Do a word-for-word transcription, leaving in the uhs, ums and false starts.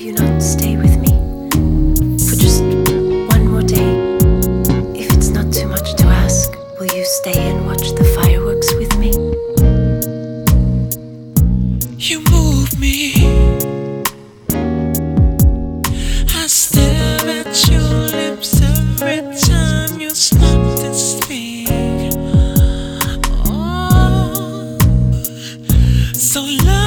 You not stay with me for just one more day? If it's not too much to ask, will you stay and watch the fireworks with me? You move me. I stare at your lips every time you stop to speak. Oh, so love.